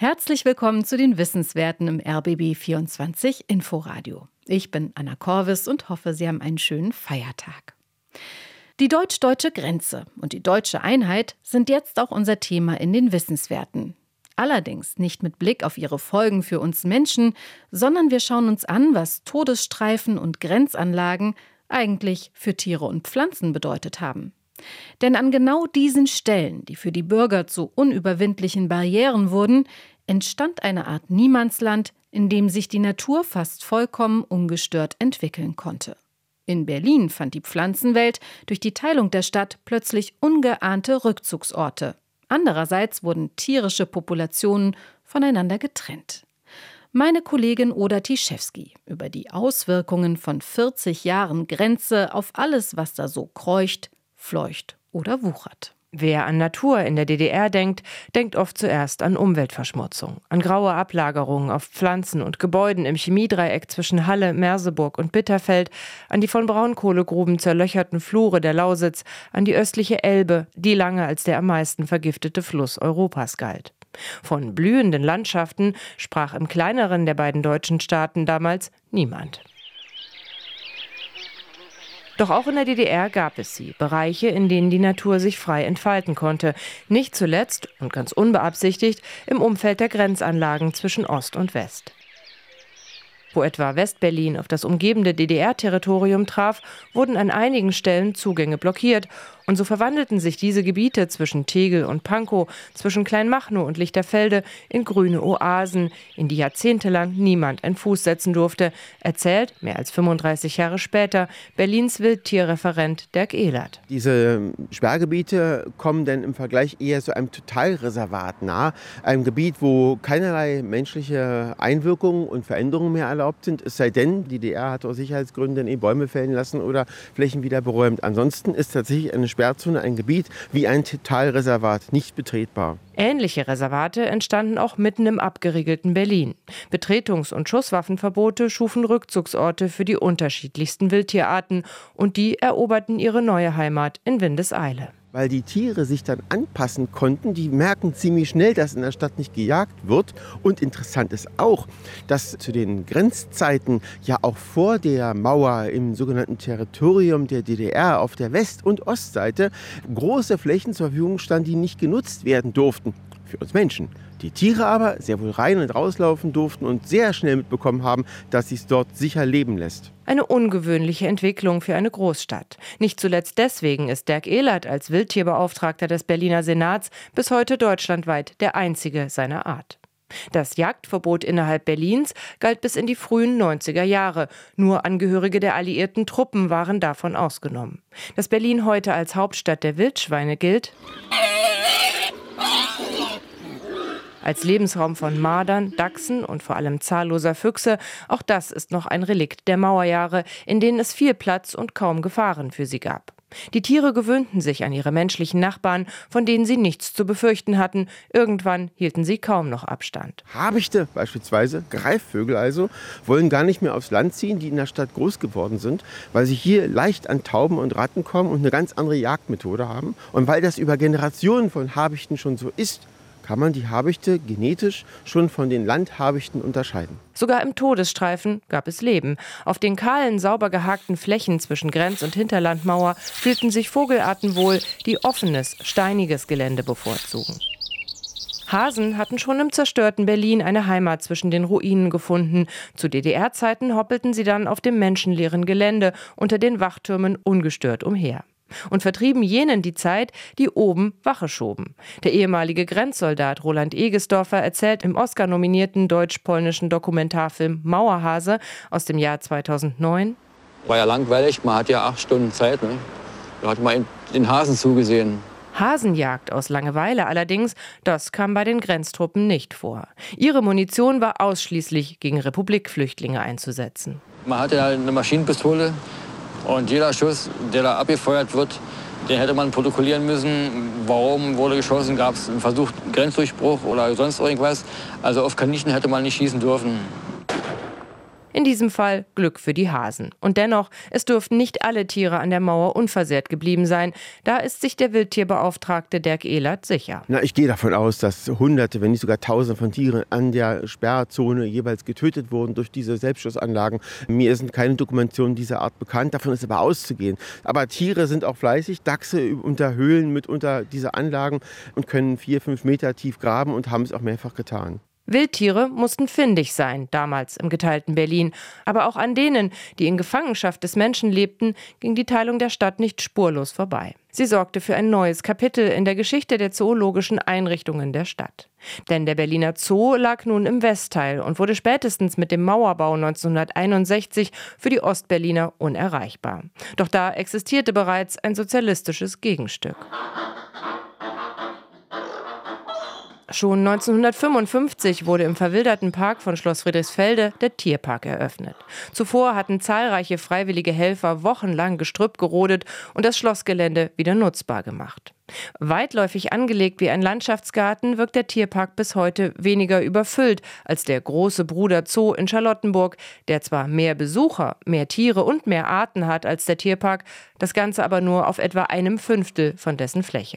Herzlich willkommen zu den Wissenswerten im RBB 24 Inforadio. Ich bin Anna Korvis und hoffe, Sie haben einen schönen Feiertag. Die deutsch-deutsche Grenze und die deutsche Einheit sind jetzt auch unser Thema in den Wissenswerten. Allerdings nicht mit Blick auf ihre Folgen für uns Menschen, sondern wir schauen uns an, was Todesstreifen und Grenzanlagen eigentlich für Tiere und Pflanzen bedeutet haben. Denn an genau diesen Stellen, die für die Bürger zu unüberwindlichen Barrieren wurden, entstand eine Art Niemandsland, in dem sich die Natur fast vollkommen ungestört entwickeln konnte. In Berlin fand die Pflanzenwelt durch die Teilung der Stadt plötzlich ungeahnte Rückzugsorte. Andererseits wurden tierische Populationen voneinander getrennt. Meine Kollegin Oda Tischewski über die Auswirkungen von 40 Jahren Grenze auf alles, was da so kreucht, fleucht oder wuchert. Wer an Natur in der DDR denkt, denkt oft zuerst an Umweltverschmutzung, an graue Ablagerungen auf Pflanzen und Gebäuden im Chemiedreieck zwischen Halle, Merseburg und Bitterfeld, an die von Braunkohlegruben zerlöcherten Flure der Lausitz, an die östliche Elbe, die lange als der am meisten vergiftete Fluss Europas galt. Von blühenden Landschaften sprach im kleineren der beiden deutschen Staaten damals niemand. Doch auch in der DDR gab es sie, Bereiche, in denen die Natur sich frei entfalten konnte. Nicht zuletzt und ganz unbeabsichtigt im Umfeld der Grenzanlagen zwischen Ost und West. Wo etwa Westberlin auf das umgebende DDR-Territorium traf, wurden an einigen Stellen Zugänge blockiert. Und so verwandelten sich diese Gebiete zwischen Tegel und Pankow, zwischen Kleinmachnow und Lichterfelde in grüne Oasen, in die jahrzehntelang niemand einen Fuß setzen durfte, erzählt, mehr als 35 Jahre später, Berlins Wildtierreferent Dirk Ehlert. Diese Sperrgebiete kommen dann im Vergleich eher so einem Totalreservat nahe, einem Gebiet, wo keinerlei menschliche Einwirkungen und Veränderungen mehr erlaubt sind, es sei denn, die DDR hat aus Sicherheitsgründen Bäume fällen lassen oder Flächen wieder beräumt. Ansonsten ist tatsächlich eine Sperrzone ein Gebiet wie ein Totalreservat, nicht betretbar. Ähnliche Reservate entstanden auch mitten im abgeriegelten Berlin. Betretungs- und Schusswaffenverbote schufen Rückzugsorte für die unterschiedlichsten Wildtierarten und die eroberten ihre neue Heimat in Windeseile. Weil die Tiere sich dann anpassen konnten, die merken ziemlich schnell, dass in der Stadt nicht gejagt wird. Und interessant ist auch, dass zu den Grenzzeiten ja auch vor der Mauer im sogenannten Territorium der DDR auf der West- und Ostseite große Flächen zur Verfügung standen, die nicht genutzt werden durften für uns Menschen. Die Tiere aber sehr wohl rein und rauslaufen durften und sehr schnell mitbekommen haben, dass sich dort sicher leben lässt. Eine ungewöhnliche Entwicklung für eine Großstadt. Nicht zuletzt deswegen ist Dirk Ehlert als Wildtierbeauftragter des Berliner Senats bis heute deutschlandweit der einzige seiner Art. Das Jagdverbot innerhalb Berlins galt bis in die frühen 90er Jahre. Nur Angehörige der alliierten Truppen waren davon ausgenommen. Dass Berlin heute als Hauptstadt der Wildschweine gilt, als Lebensraum von Mardern, Dachsen und vor allem zahlloser Füchse, auch das ist noch ein Relikt der Mauerjahre, in denen es viel Platz und kaum Gefahren für sie gab. Die Tiere gewöhnten sich an ihre menschlichen Nachbarn, von denen sie nichts zu befürchten hatten. Irgendwann hielten sie kaum noch Abstand. Habichte beispielsweise, Greifvögel also, wollen gar nicht mehr aufs Land ziehen, die in der Stadt groß geworden sind, weil sie hier leicht an Tauben und Ratten kommen und eine ganz andere Jagdmethode haben. Und weil das über Generationen von Habichten schon so ist, kann man die Habichte genetisch schon von den Landhabichten unterscheiden. Sogar im Todesstreifen gab es Leben. Auf den kahlen, sauber gehakten Flächen zwischen Grenz- und Hinterlandmauer fühlten sich Vogelarten wohl, die offenes, steiniges Gelände bevorzugen. Hasen hatten schon im zerstörten Berlin eine Heimat zwischen den Ruinen gefunden. Zu DDR-Zeiten hoppelten sie dann auf dem menschenleeren Gelände unter den Wachtürmen ungestört umher. Und vertrieben jenen die Zeit, die oben Wache schoben. Der ehemalige Grenzsoldat Roland Egesdorfer erzählt im Oscar-nominierten deutsch-polnischen Dokumentarfilm Mauerhase aus dem Jahr 2009. War ja langweilig, man hat ja 8 Stunden Zeit. Ne? Da hat man den Hasen zugesehen. Hasenjagd aus Langeweile allerdings, das kam bei den Grenztruppen nicht vor. Ihre Munition war ausschließlich gegen Republikflüchtlinge einzusetzen. Man hatte ja eine Maschinenpistole. Und jeder Schuss, der da abgefeuert wird, den hätte man protokollieren müssen. Warum wurde geschossen? Gab es einen versuchten Grenzdurchbruch oder sonst irgendwas? Also auf Kaninchen hätte man nicht schießen dürfen. In diesem Fall Glück für die Hasen. Und dennoch, es dürften nicht alle Tiere an der Mauer unversehrt geblieben sein. Da ist sich der Wildtierbeauftragte Dirk Ehlert sicher. Ich gehe davon aus, dass Hunderte, wenn nicht sogar Tausende von Tieren an der Sperrzone jeweils getötet wurden durch diese Selbstschussanlagen. Mir ist keine Dokumentation dieser Art bekannt, davon ist aber auszugehen. Aber Tiere sind auch fleißig, Dachse unter Höhlen mit unter diese Anlagen und können 4-5 Meter tief graben und haben es auch mehrfach getan. Wildtiere mussten findig sein, damals im geteilten Berlin. Aber auch an denen, die in Gefangenschaft des Menschen lebten, ging die Teilung der Stadt nicht spurlos vorbei. Sie sorgte für ein neues Kapitel in der Geschichte der zoologischen Einrichtungen der Stadt. Denn der Berliner Zoo lag nun im Westteil und wurde spätestens mit dem Mauerbau 1961 für die Ostberliner unerreichbar. Doch da existierte bereits ein sozialistisches Gegenstück. Schon 1955 wurde im verwilderten Park von Schloss Friedrichsfelde der Tierpark eröffnet. Zuvor hatten zahlreiche freiwillige Helfer wochenlang Gestrüpp gerodet und das Schlossgelände wieder nutzbar gemacht. Weitläufig angelegt wie ein Landschaftsgarten wirkt der Tierpark bis heute weniger überfüllt als der große Bruder Zoo in Charlottenburg, der zwar mehr Besucher, mehr Tiere und mehr Arten hat als der Tierpark, das Ganze aber nur auf etwa 1/5 von dessen Fläche.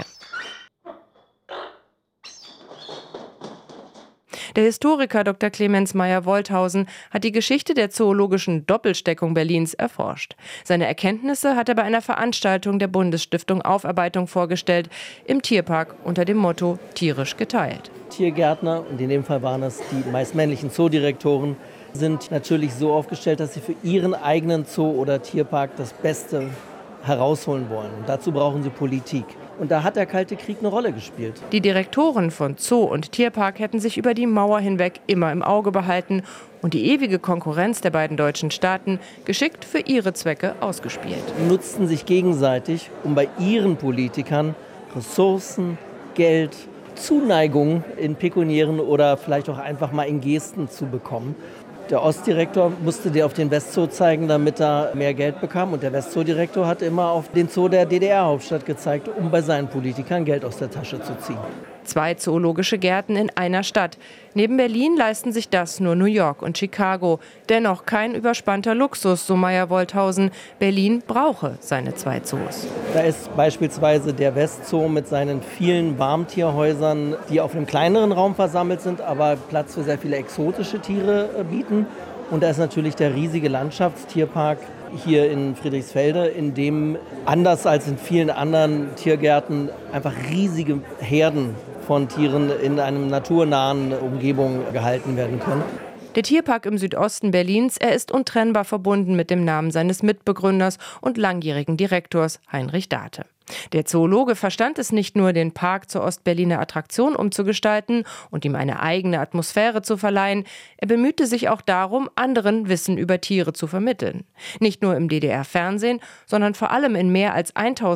Der Historiker Dr. Clemens Meyer-Wolthausen hat die Geschichte der zoologischen Doppelsteckung Berlins erforscht. Seine Erkenntnisse hat er bei einer Veranstaltung der Bundesstiftung Aufarbeitung vorgestellt, im Tierpark unter dem Motto Tierisch geteilt. Tiergärtner, und in dem Fall waren es die meist männlichen Zoodirektoren, sind natürlich so aufgestellt, dass sie für ihren eigenen Zoo oder Tierpark das Beste herausholen wollen. Und dazu brauchen sie Politik. Und da hat der Kalte Krieg eine Rolle gespielt. Die Direktoren von Zoo und Tierpark hätten sich über die Mauer hinweg immer im Auge behalten und die ewige Konkurrenz der beiden deutschen Staaten geschickt für ihre Zwecke ausgespielt. Nutzten sich gegenseitig, um bei ihren Politikern Ressourcen, Geld, Zuneigung in pekuniären oder vielleicht auch einfach mal in Gesten zu bekommen. Der Ostdirektor musste dir auf den Westzoo zeigen, damit er mehr Geld bekam. Und der Westzoo-Direktor hat immer auf den Zoo der DDR-Hauptstadt gezeigt, um bei seinen Politikern Geld aus der Tasche zu ziehen. 2 zoologische Gärten in einer Stadt. Neben Berlin leisten sich das nur New York und Chicago. Dennoch kein überspannter Luxus, so Meyer-Wolthausen. Berlin brauche seine 2 Zoos. Da ist beispielsweise der Westzoo mit seinen vielen Warmtierhäusern, die auf einem kleineren Raum versammelt sind, aber Platz für sehr viele exotische Tiere bieten. Und da ist natürlich der riesige Landschaftstierpark hier in Friedrichsfelde, in dem, anders als in vielen anderen Tiergärten, einfach riesige Herden von Tieren in einer naturnahen Umgebung gehalten werden können. Der Tierpark im Südosten Berlins, er ist untrennbar verbunden mit dem Namen seines Mitbegründers und langjährigen Direktors Heinrich Date. Der Zoologe verstand es nicht nur, den Park zur Ostberliner Attraktion umzugestalten und ihm eine eigene Atmosphäre zu verleihen, er bemühte sich auch darum, anderen Wissen über Tiere zu vermitteln. Nicht nur im DDR-Fernsehen, sondern vor allem in mehr als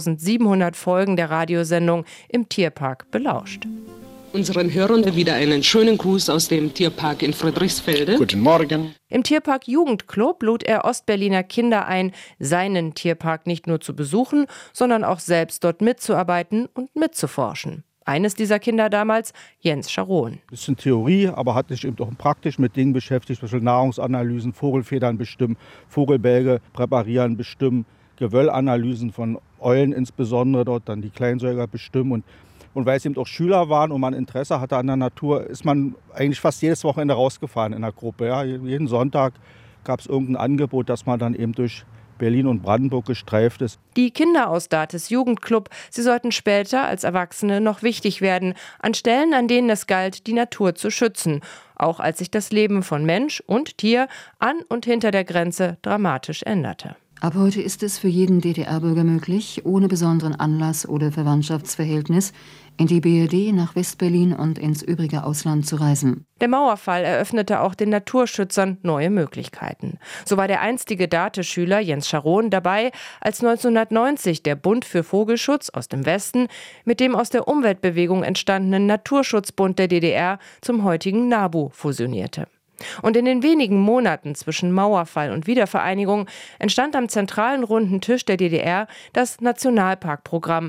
1700 Folgen der Radiosendung im Tierpark belauscht. Unseren Hörern wieder einen schönen Gruß aus dem Tierpark in Friedrichsfelde. Guten Morgen. Im Tierpark Jugendclub lud er Ostberliner Kinder ein, seinen Tierpark nicht nur zu besuchen, sondern auch selbst dort mitzuarbeiten und mitzuforschen. Eines dieser Kinder damals, Jens Scharoun. Das ist eine Theorie, aber hat sich eben auch praktisch mit Dingen beschäftigt, zum Beispiel Nahrungsanalysen, Vogelfedern bestimmen, Vogelbälge präparieren, bestimmen, Gewöllanalysen von Eulen insbesondere, dort dann die Kleinsäuger bestimmen. Und weil es eben auch Schüler waren und man Interesse hatte an der Natur, ist man eigentlich fast jedes Wochenende rausgefahren in der Gruppe. Ja. Jeden Sonntag gab es irgendein Angebot, dass man dann eben durch Berlin und Brandenburg gestreift ist. Die Kinder aus Dates Jugendclub, sie sollten später als Erwachsene noch wichtig werden, an Stellen, an denen es galt, die Natur zu schützen. Auch als sich das Leben von Mensch und Tier an und hinter der Grenze dramatisch änderte. Ab heute ist es für jeden DDR-Bürger möglich, ohne besonderen Anlass oder Verwandtschaftsverhältnis in die BRD, nach Westberlin und ins übrige Ausland zu reisen. Der Mauerfall eröffnete auch den Naturschützern neue Möglichkeiten. So war der einstige Date-Schüler Jens Scharoun dabei, als 1990 der Bund für Vogelschutz aus dem Westen mit dem aus der Umweltbewegung entstandenen Naturschutzbund der DDR zum heutigen NABU fusionierte. Und in den wenigen Monaten zwischen Mauerfall und Wiedervereinigung entstand am zentralen runden Tisch der DDR das Nationalparkprogramm,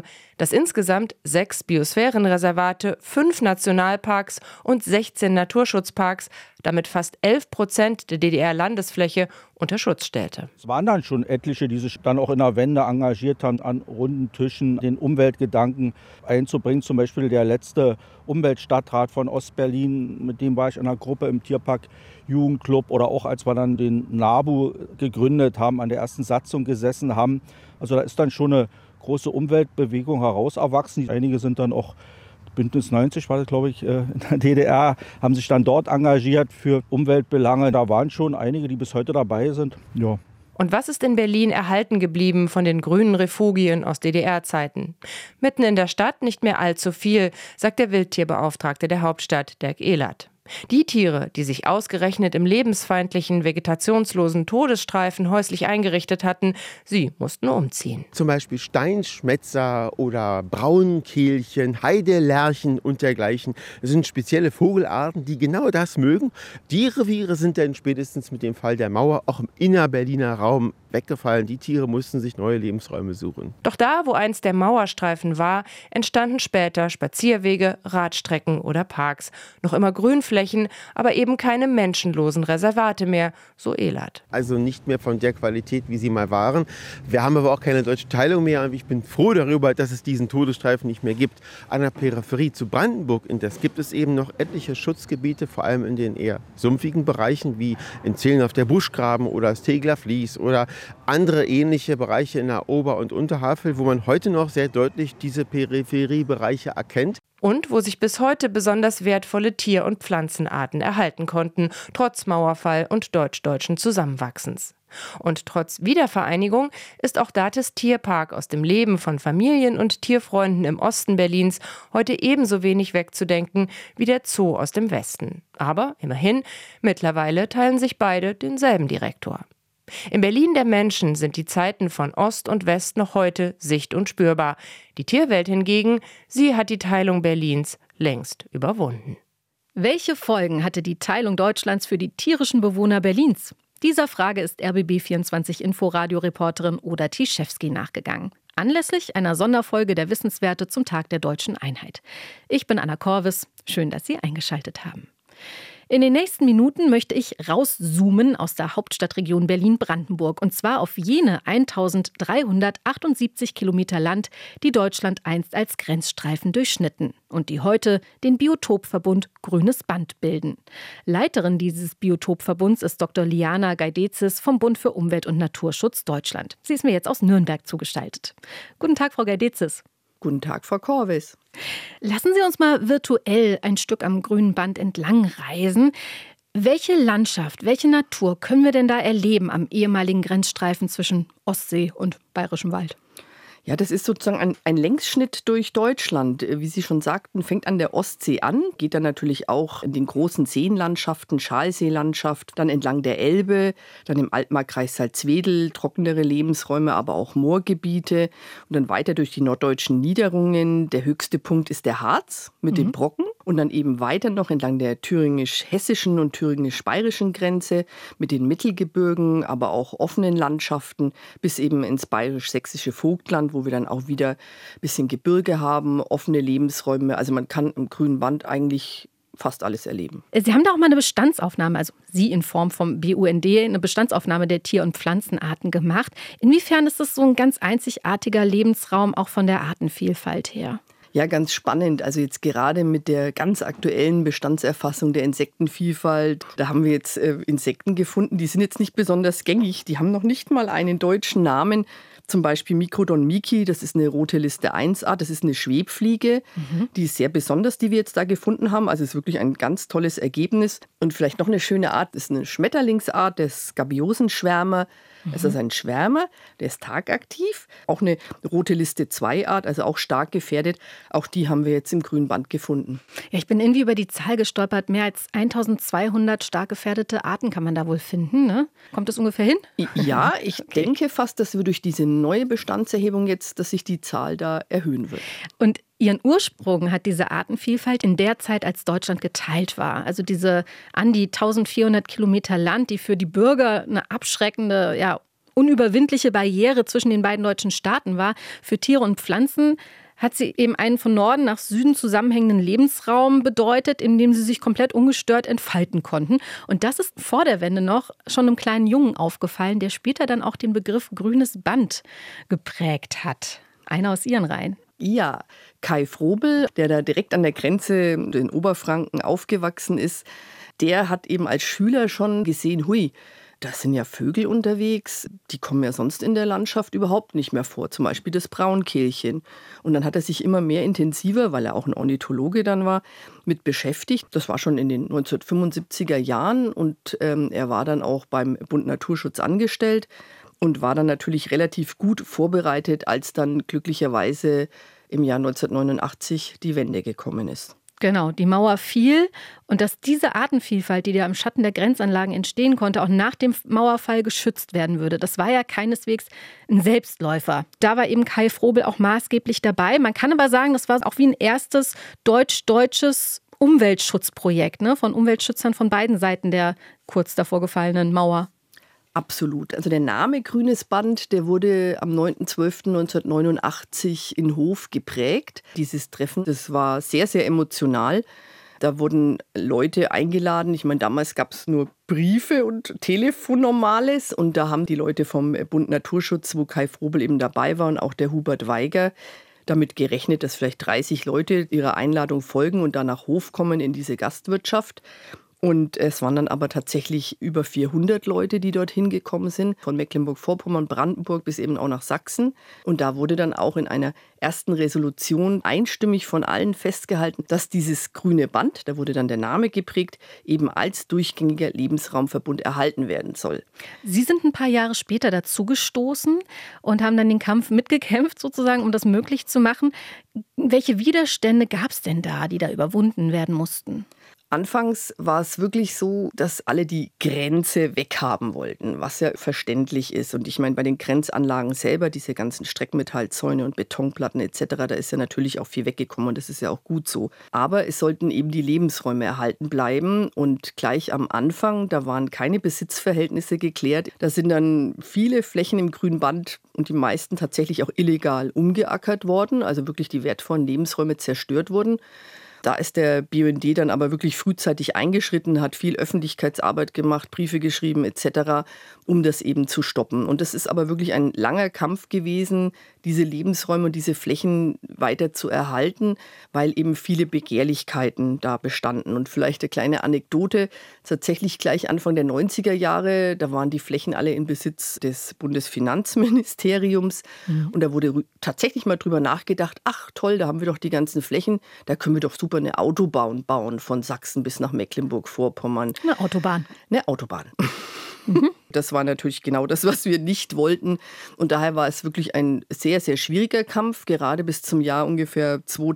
dass insgesamt 6 Biosphärenreservate, 5 Nationalparks und 16 Naturschutzparks, damit fast 11% der DDR-Landesfläche, unter Schutz stellte. Es waren dann schon etliche, die sich dann auch in der Wende engagiert haben, an runden Tischen den Umweltgedanken einzubringen. Zum Beispiel der letzte Umweltstadtrat von Ostberlin, mit dem war ich in einer Gruppe im Tierpark Jugendclub, oder auch als wir dann den NABU gegründet haben, an der ersten Satzung gesessen haben. Also da ist dann schon eine große Umweltbewegung heraus erwachsen. Einige sind dann auch, Bündnis 90 war das, glaube ich, in der DDR, haben sich dann dort engagiert für Umweltbelange. Da waren schon einige, die bis heute dabei sind. Ja. Und was ist in Berlin erhalten geblieben von den grünen Refugien aus DDR-Zeiten? Mitten in der Stadt nicht mehr allzu viel, sagt der Wildtierbeauftragte der Hauptstadt, Dirk Ehlert. Die Tiere, die sich ausgerechnet im lebensfeindlichen, vegetationslosen Todesstreifen häuslich eingerichtet hatten, sie mussten umziehen. Zum Beispiel Steinschmätzer oder Braunkehlchen, Heidelerchen und dergleichen. Das sind spezielle Vogelarten, die genau das mögen. Die Reviere sind dann spätestens mit dem Fall der Mauer auch im Innerberliner Raum weggefallen. Die Tiere mussten sich neue Lebensräume suchen. Doch da, wo einst der Mauerstreifen war, entstanden später Spazierwege, Radstrecken oder Parks. Noch immer Grünflächen, aber eben keine menschenlosen Reservate mehr, so Ehlert. Also nicht mehr von der Qualität, wie sie mal waren. Wir haben aber auch keine deutsche Teilung mehr. Und ich bin froh darüber, dass es diesen Todesstreifen nicht mehr gibt. An der Peripherie zu Brandenburg indes gibt es eben noch etliche Schutzgebiete, vor allem in den eher sumpfigen Bereichen, wie in Zehlendorf der Buschgraben oder das Tegeler Vlies oder andere ähnliche Bereiche in der Ober- und Unterhavel, wo man heute noch sehr deutlich diese Peripheriebereiche erkennt. Und wo sich bis heute besonders wertvolle Tier- und Pflanzenarten erhalten konnten, trotz Mauerfall und deutsch-deutschen Zusammenwachsens. Und trotz Wiedervereinigung ist auch Dates Tierpark aus dem Leben von Familien und Tierfreunden im Osten Berlins heute ebenso wenig wegzudenken wie der Zoo aus dem Westen. Aber immerhin, mittlerweile teilen sich beide denselben Direktor. Im Berlin der Menschen sind die Zeiten von Ost und West noch heute sicht- und spürbar. Die Tierwelt hingegen, sie hat die Teilung Berlins längst überwunden. Welche Folgen hatte die Teilung Deutschlands für die tierischen Bewohner Berlins? Dieser Frage ist RBB24 Inforadio-Reporterin Oda Tischewski nachgegangen. Anlässlich einer Sonderfolge der Wissenswerte zum Tag der deutschen Einheit. Ich bin Anna Korvis. Schön, dass Sie eingeschaltet haben. In den nächsten Minuten möchte ich rauszoomen aus der Hauptstadtregion Berlin-Brandenburg. Und zwar auf jene 1378 Kilometer Land, die Deutschland einst als Grenzstreifen durchschnitten und die heute den Biotopverbund Grünes Band bilden. Leiterin dieses Biotopverbunds ist Dr. Liana Gaidezis vom Bund für Umwelt und Naturschutz Deutschland. Sie ist mir jetzt aus Nürnberg zugeschaltet. Guten Tag, Frau Gaidezis. Guten Tag, Frau Korvis. Lassen Sie uns mal virtuell ein Stück am grünen Band entlang reisen. Welche Landschaft, welche Natur können wir denn da erleben am ehemaligen Grenzstreifen zwischen Ostsee und Bayerischem Wald? Ja, das ist sozusagen ein Längsschnitt durch Deutschland. Wie Sie schon sagten, fängt an der Ostsee an, geht dann natürlich auch in den großen Seenlandschaften, Schalseelandschaft, dann entlang der Elbe, dann im Altmarkkreis Salzwedel, trockenere Lebensräume, aber auch Moorgebiete und dann weiter durch die norddeutschen Niederungen. Der höchste Punkt ist der Harz mit den Brocken und dann eben weiter noch entlang der thüringisch-hessischen und thüringisch-bayerischen Grenze mit den Mittelgebirgen, aber auch offenen Landschaften bis eben ins bayerisch-sächsische Vogtland, wo wir dann auch wieder ein bisschen Gebirge haben, offene Lebensräume. Also man kann im grünen Band eigentlich fast alles erleben. Sie haben da auch mal eine Bestandsaufnahme, also Sie in Form vom BUND, eine Bestandsaufnahme der Tier- und Pflanzenarten gemacht. Inwiefern ist das so ein ganz einzigartiger Lebensraum auch von der Artenvielfalt her? Ja, ganz spannend. Also jetzt gerade mit der ganz aktuellen Bestandserfassung der Insektenvielfalt, da haben wir jetzt Insekten gefunden, die sind jetzt nicht besonders gängig. Die haben noch nicht mal einen deutschen Namen. Zum Beispiel Microdon miki, das ist eine rote Liste 1-Art, das ist eine Schwebfliege. Die ist sehr besonders, die wir jetzt da gefunden haben. Also es ist wirklich ein ganz tolles Ergebnis. Und vielleicht noch eine schöne Art, das ist eine Schmetterlingsart, der Skabiosenschwärmer. Das ist ein Schwärmer, der ist tagaktiv. Auch eine rote Liste 2-Art, also auch stark gefährdet. Auch die haben wir jetzt im grünen Band gefunden. Ja, ich bin irgendwie über die Zahl gestolpert. Mehr als 1200 stark gefährdete Arten kann man da wohl finden, ne? Kommt das ungefähr hin? Ja, ich denke fast, dass wir durch diese neue Bestandserhebung jetzt, dass sich die Zahl da erhöhen wird. Und ihren Ursprung hat diese Artenvielfalt in der Zeit, als Deutschland geteilt war. Also diese an die 1400 Kilometer Land, die für die Bürger eine abschreckende, ja, unüberwindliche Barriere zwischen den beiden deutschen Staaten war. Für Tiere und Pflanzen hat sie eben einen von Norden nach Süden zusammenhängenden Lebensraum bedeutet, in dem sie sich komplett ungestört entfalten konnten. Und das ist vor der Wende noch schon einem kleinen Jungen aufgefallen, der später dann auch den Begriff grünes Band geprägt hat. Einer aus ihren Reihen. Ja, Kai Frobel, der da direkt an der Grenze in Oberfranken aufgewachsen ist, der hat eben als Schüler schon gesehen, hui, da sind ja Vögel unterwegs, die kommen ja sonst in der Landschaft überhaupt nicht mehr vor, zum Beispiel das Braunkehlchen. Und dann hat er sich immer mehr intensiver, weil er auch ein Ornithologe dann war, mit beschäftigt. Das war schon in den 1975er Jahren und er war dann auch beim Bund Naturschutz angestellt und war dann natürlich relativ gut vorbereitet, als dann glücklicherweise im Jahr 1989 die Wende gekommen ist. Genau, die Mauer fiel und dass diese Artenvielfalt, die da im Schatten der Grenzanlagen entstehen konnte, auch nach dem Mauerfall geschützt werden würde. Das war ja keineswegs ein Selbstläufer. Da war eben Kai Frobel auch maßgeblich dabei. Man kann aber sagen, das war auch wie ein erstes deutsch-deutsches Umweltschutzprojekt, ne, von Umweltschützern von beiden Seiten der kurz davor gefallenen Mauer. Absolut. Also der Name Grünes Band, der wurde am 9.12.1989 in Hof geprägt. Dieses Treffen, das war sehr, sehr emotional. Da wurden Leute eingeladen. Ich meine, damals gab es nur Briefe und Telefon normales. Und da haben die Leute vom Bund Naturschutz, wo Kai Frobel eben dabei war und auch der Hubert Weiger, damit gerechnet, dass vielleicht 30 Leute ihrer Einladung folgen und dann nach Hof kommen in diese Gastwirtschaft. Und es waren dann aber tatsächlich über 400 Leute, die dorthin gekommen sind, von Mecklenburg-Vorpommern, Brandenburg bis eben auch nach Sachsen. Und da wurde dann auch in einer ersten Resolution einstimmig von allen festgehalten, dass dieses grüne Band, da wurde dann der Name geprägt, eben als durchgängiger Lebensraumverbund erhalten werden soll. Sie sind ein paar Jahre später dazugestoßen und haben dann den Kampf mitgekämpft, sozusagen, um das möglich zu machen. Welche Widerstände gab es denn da, die da überwunden werden mussten? Anfangs war es wirklich so, dass alle die Grenze weghaben wollten, was ja verständlich ist. Und ich meine, bei den Grenzanlagen selber, diese ganzen Streckmetallzäune und Betonplatten etc., da ist ja natürlich auch viel weggekommen und das ist ja auch gut so. Aber es sollten eben die Lebensräume erhalten bleiben und gleich am Anfang, da waren keine Besitzverhältnisse geklärt. Da sind dann viele Flächen im grünen Band und die meisten tatsächlich auch illegal umgeackert worden, also wirklich die wertvollen Lebensräume zerstört wurden. Da ist der BUND dann aber wirklich frühzeitig eingeschritten, hat viel Öffentlichkeitsarbeit gemacht, Briefe geschrieben etc., um das eben zu stoppen. Und das ist aber wirklich ein langer Kampf gewesen, diese Lebensräume und diese Flächen weiter zu erhalten, weil eben viele Begehrlichkeiten da bestanden. Und vielleicht eine kleine Anekdote, tatsächlich gleich Anfang der 90er Jahre, da waren die Flächen alle in Besitz des Bundesfinanzministeriums. Und da wurde tatsächlich mal drüber nachgedacht, ach toll, da haben wir doch die ganzen Flächen, da können wir doch super eine Autobahn bauen von Sachsen bis nach Mecklenburg-Vorpommern. Eine Autobahn. Eine Autobahn. Das war natürlich genau das, was wir nicht wollten. Und daher war es wirklich ein sehr, sehr schwieriger Kampf, gerade bis zum Jahr ungefähr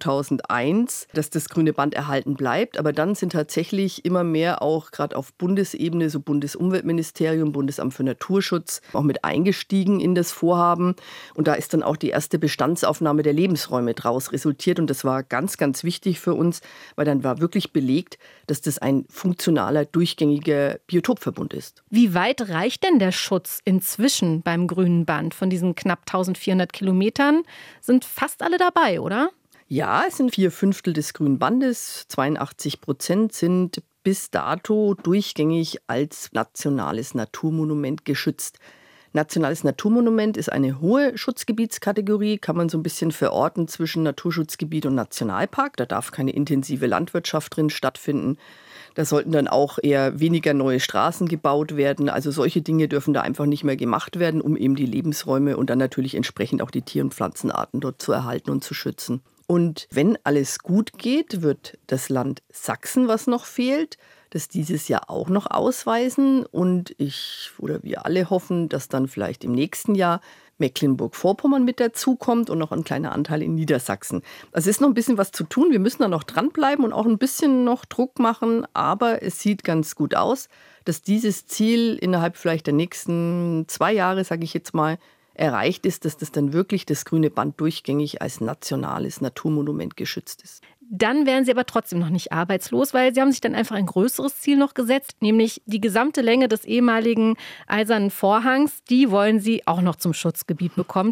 2001, dass das grüne Band erhalten bleibt. Aber dann sind tatsächlich immer mehr auch gerade auf Bundesebene, so Bundesumweltministerium, Bundesamt für Naturschutz, auch mit eingestiegen in das Vorhaben. Und da ist dann auch die erste Bestandsaufnahme der Lebensräume draus resultiert. Und das war ganz, ganz wichtig für uns, weil dann war wirklich belegt, dass das ein funktionaler, durchgängiger Biotopverbund ist. Wie weit reicht denn der Schutz inzwischen beim grünen Band? Von diesen knapp 1400 Kilometern sind fast alle dabei, oder? Ja, es sind 4/5 des grünen Bandes. 82% sind bis dato durchgängig als nationales Naturmonument geschützt. Nationales Naturmonument ist eine hohe Schutzgebietskategorie, kann man so ein bisschen verorten zwischen Naturschutzgebiet und Nationalpark. Da darf keine intensive Landwirtschaft drin stattfinden. Da sollten dann auch eher weniger neue Straßen gebaut werden. Also solche Dinge dürfen da einfach nicht mehr gemacht werden, um eben die Lebensräume und dann natürlich entsprechend auch die Tier- und Pflanzenarten dort zu erhalten und zu schützen. Und wenn alles gut geht, wird das Land Sachsen, was noch fehlt, das dieses Jahr auch noch ausweisen. Und wir alle hoffen, dass dann vielleicht im nächsten Jahr Mecklenburg-Vorpommern mit dazukommt und noch ein kleiner Anteil in Niedersachsen. Also es ist noch ein bisschen was zu tun. Wir müssen da noch dranbleiben und auch ein bisschen noch Druck machen. Aber es sieht ganz gut aus, dass dieses Ziel innerhalb vielleicht der nächsten 2 Jahre, sage ich jetzt mal, erreicht ist, dass das dann wirklich das grüne Band durchgängig als nationales Naturmonument geschützt ist. Dann wären sie aber trotzdem noch nicht arbeitslos, weil sie haben sich dann einfach ein größeres Ziel noch gesetzt, nämlich die gesamte Länge des ehemaligen Eisernen Vorhangs, die wollen sie auch noch zum Schutzgebiet bekommen.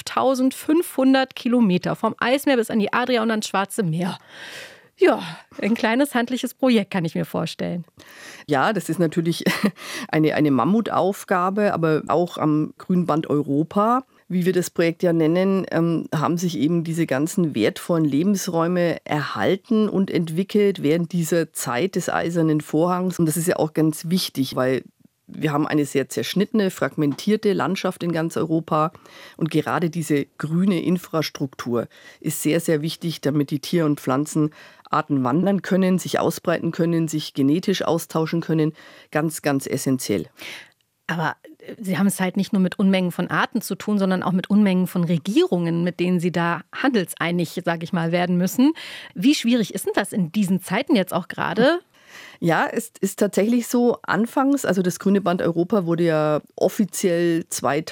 12.500 Kilometer vom Eismeer bis an die Adria und ans Schwarze Meer. Ja, ein kleines handliches Projekt, kann ich mir vorstellen. Ja, das ist natürlich eine Mammutaufgabe, aber auch am Grünband Europa, wie wir das Projekt ja nennen, haben sich eben diese ganzen wertvollen Lebensräume erhalten und entwickelt während dieser Zeit des Eisernen Vorhangs. Und das ist ja auch ganz wichtig, weil wir haben eine sehr zerschnittene, fragmentierte Landschaft in ganz Europa. Und gerade diese grüne Infrastruktur ist sehr, sehr wichtig, damit die Tier- und Pflanzenarten wandern können, sich ausbreiten können, sich genetisch austauschen können. Ganz, ganz essentiell. Aber Sie haben es halt nicht nur mit Unmengen von Arten zu tun, sondern auch mit Unmengen von Regierungen, mit denen Sie da handelseinig, sage ich mal, werden müssen. Wie schwierig ist denn das in diesen Zeiten jetzt auch gerade? Ja, es ist tatsächlich so, anfangs, also das Grüne Band Europa wurde ja offiziell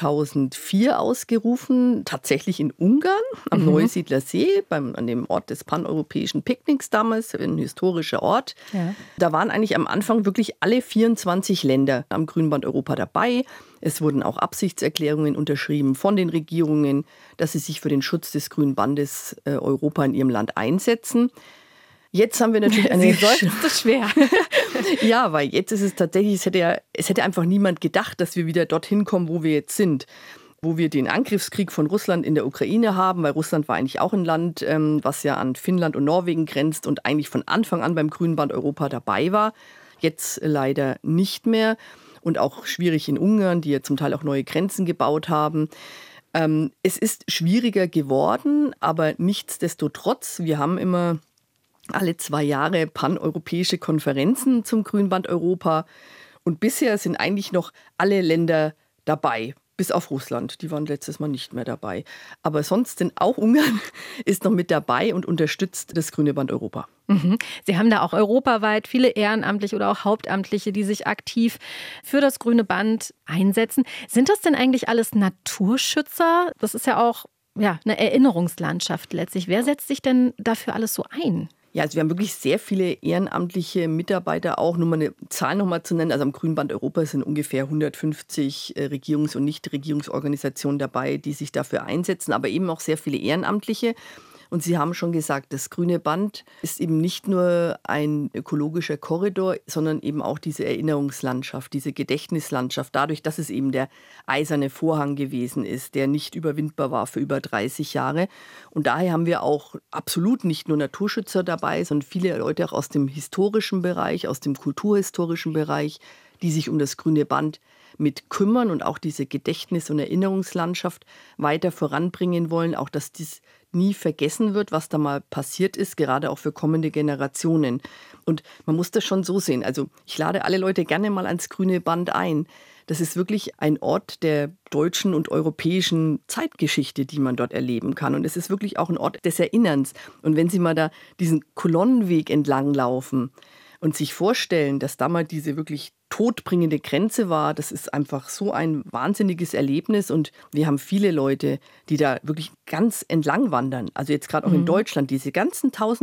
2004 ausgerufen, tatsächlich in Ungarn, am Neusiedler See, an dem Ort des paneuropäischen Picknicks damals, ein historischer Ort. Ja. Da waren eigentlich am Anfang wirklich alle 24 Länder am Grünen Band Europa dabei. Es wurden auch Absichtserklärungen unterschrieben von den Regierungen, dass sie sich für den Schutz des Grünen Bandes Europa in ihrem Land einsetzen. Jetzt haben wir natürlich eine... Sie sollten es schwer. Ja, weil jetzt ist es tatsächlich, es hätte einfach niemand gedacht, dass wir wieder dorthin kommen, wo wir jetzt sind. Wo wir den Angriffskrieg von Russland in der Ukraine haben, weil Russland war eigentlich auch ein Land, was ja an Finnland und Norwegen grenzt und eigentlich von Anfang an beim Grünen Band Europa dabei war. Jetzt leider nicht mehr. Und auch schwierig in Ungarn, die ja zum Teil auch neue Grenzen gebaut haben. Es ist schwieriger geworden, aber nichtsdestotrotz, wir haben immer alle 2 Jahre paneuropäische Konferenzen zum Grünband Europa. Und bisher sind eigentlich noch alle Länder dabei, bis auf Russland. Die waren letztes Mal nicht mehr dabei. Aber sonst sind auch Ungarn ist noch mit dabei und unterstützt das Grüne Band Europa. Sie haben da auch europaweit viele Ehrenamtliche oder auch Hauptamtliche, die sich aktiv für das Grüne Band einsetzen. Sind das denn eigentlich alles Naturschützer? Das ist ja auch eine Erinnerungslandschaft letztlich. Wer setzt sich denn dafür alles so ein? Ja, also wir haben wirklich sehr viele ehrenamtliche Mitarbeiter auch. Nur mal eine Zahl noch mal zu nennen. Also am Grünen Band Europa sind ungefähr 150 Regierungs- und Nichtregierungsorganisationen dabei, die sich dafür einsetzen, aber eben auch sehr viele Ehrenamtliche. Und Sie haben schon gesagt, das Grüne Band ist eben nicht nur ein ökologischer Korridor, sondern eben auch diese Erinnerungslandschaft, diese Gedächtnislandschaft, dadurch, dass es eben der eiserne Vorhang gewesen ist, der nicht überwindbar war für über 30 Jahre. Und daher haben wir auch absolut nicht nur Naturschützer dabei, sondern viele Leute auch aus dem historischen Bereich, aus dem kulturhistorischen Bereich, die sich um das Grüne Band mit kümmern und auch diese Gedächtnis- und Erinnerungslandschaft weiter voranbringen wollen. Auch, dass dies nie vergessen wird, was da mal passiert ist, gerade auch für kommende Generationen. Und man muss das schon so sehen. Also ich lade alle Leute gerne mal ans Grüne Band ein. Das ist wirklich ein Ort der deutschen und europäischen Zeitgeschichte, die man dort erleben kann. Und es ist wirklich auch ein Ort des Erinnerns. Und wenn Sie mal da diesen Kolonnenweg entlang laufen und sich vorstellen, dass da mal diese wirklich todbringende Grenze war, das ist einfach so ein wahnsinniges Erlebnis. Und wir haben viele Leute, die da wirklich ganz entlang wandern. Also jetzt gerade auch in Deutschland, diese ganzen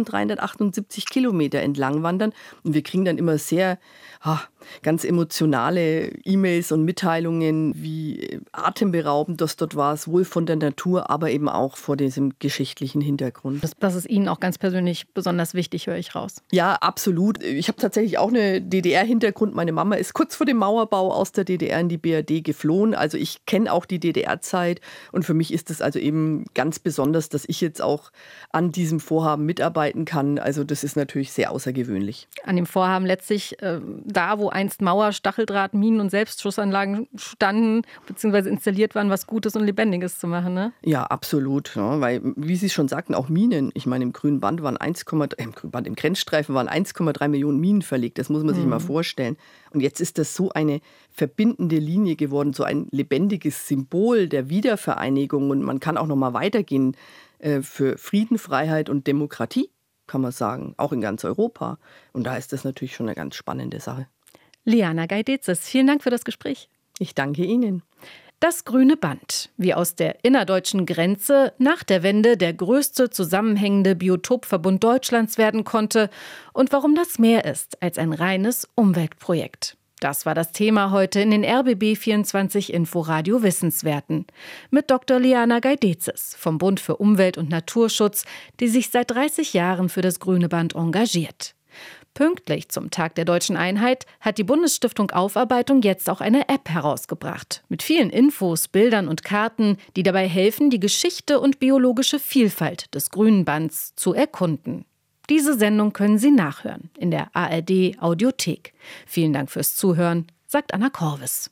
1378 Kilometer entlang wandern. Und wir kriegen dann immer sehr ganz emotionale E-Mails und Mitteilungen, wie atemberaubend das dort war, sowohl von der Natur, aber eben auch vor diesem geschichtlichen Hintergrund. Das ist Ihnen auch ganz persönlich besonders wichtig, höre ich raus. Ja, absolut. Ich habe tatsächlich auch einen DDR-Hintergrund. Meine Mama ist kurz vor dem Mauerbau aus der DDR in die BRD geflohen. Also ich kenne auch die DDR-Zeit und für mich ist es also eben ganz besonders, dass ich jetzt auch an diesem Vorhaben mitarbeiten kann. Also das ist natürlich sehr außergewöhnlich. An dem Vorhaben letztlich da, wo einst Mauer, Stacheldraht, Minen und Selbstschussanlagen standen bzw. installiert waren, was Gutes und Lebendiges zu machen, ne? Ja, absolut. Ja, weil, wie Sie schon sagten, auch Minen. Ich meine, im Grünen Band waren im Grenzstreifen waren 1,3 Millionen Minen verlegt. Das muss man sich mal vorstellen. Und jetzt ist das so eine verbindende Linie geworden, so ein lebendiges Symbol der Wiedervereinigung. Und man kann auch noch mal weitergehen für Frieden, Freiheit und Demokratie, kann man sagen, auch in ganz Europa. Und da ist das natürlich schon eine ganz spannende Sache. Liana Gaidezis, vielen Dank für das Gespräch. Ich danke Ihnen. Das grüne Band, wie aus der innerdeutschen Grenze nach der Wende der größte zusammenhängende Biotopverbund Deutschlands werden konnte und warum das mehr ist als ein reines Umweltprojekt. Das war das Thema heute in den RBB 24 Inforadio Wissenswerten mit Dr. Liana Gaidezis vom Bund für Umwelt- und Naturschutz, die sich seit 30 Jahren für das grüne Band engagiert. Pünktlich zum Tag der Deutschen Einheit hat die Bundesstiftung Aufarbeitung jetzt auch eine App herausgebracht. Mit vielen Infos, Bildern und Karten, die dabei helfen, die Geschichte und biologische Vielfalt des grünen Bands zu erkunden. Diese Sendung können Sie nachhören in der ARD Audiothek. Vielen Dank fürs Zuhören, sagt Anna Korvis.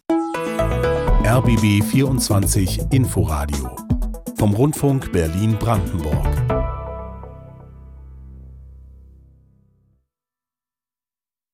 RBB 24 Inforadio vom Rundfunk Berlin-Brandenburg.